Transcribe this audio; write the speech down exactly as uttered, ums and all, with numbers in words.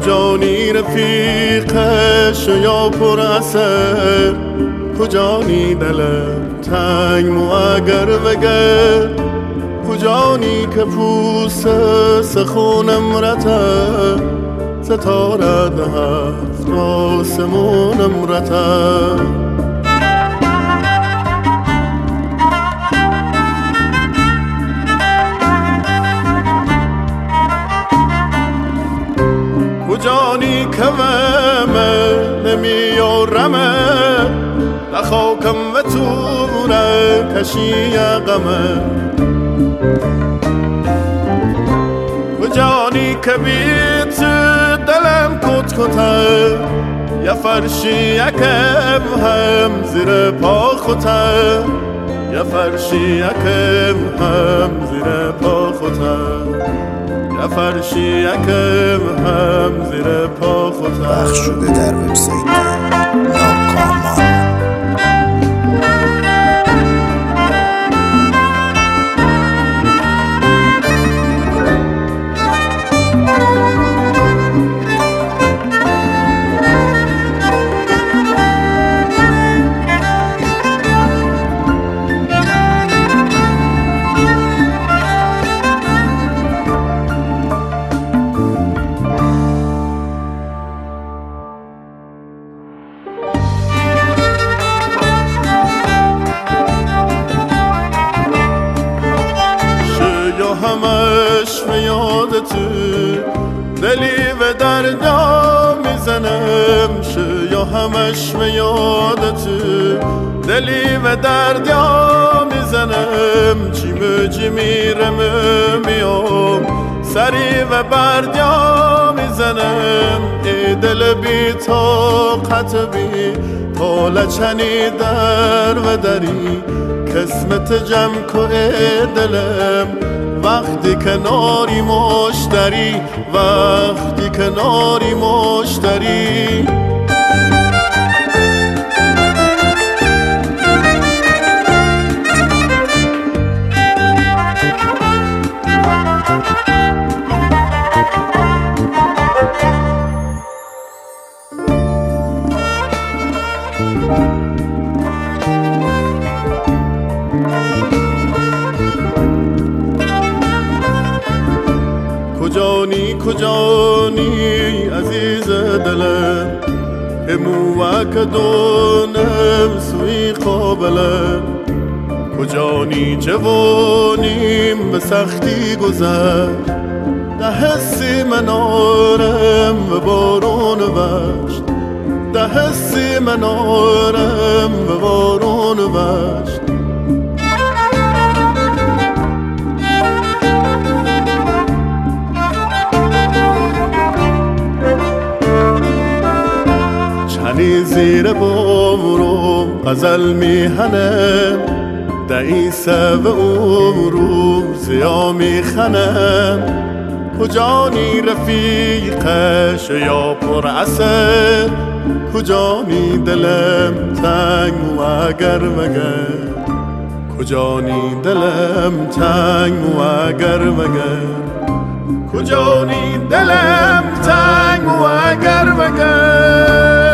کجانی رفیقش یا پر اثر، کجانی دلم تنگ مو اگر وگر، کجانی که پوست سخونم رته، ستاره ده هفت آسمونم رته. کجانی که ومه نمیارمه، نخاکم و توره کشی غمه، کجانی که بیت دلم کت کته، یا فرشی یکم هم زیر پا خوته، یا فرشی یکم هم زیر پا خوته، یا فرشی یکم هم زیر پا خوته. پخش شده در وبسایت ناکامان. همش به یادت دلی و دردا میزنم، یا همش به یادت دلی و دردا میزنم، چیم چی میرم میام سری و بردیا میزنم، ای دل بی طاقت بی طالچنی در و دری، قسمت جمع که دلم وقتی کناری مشتری، وقتی کناری مشتری. کجانی کجانی عزیز دلم، که موک دونم سوی قابلم، کجانی جوانیم به سختی گذر، ده حسی منارم و بارون وشت، ده حسی منارم و بارون وشت. چنی زیر بامروم غزل میهنم، دعیسه و امروم زیا میخنم، کجانی رفیقش یا پر اثر، کجانی دلم تنگ و اگر مگر، کجانی دلم تنگ و اگر مگر، کجانی دلم تنگ و اگر مگر.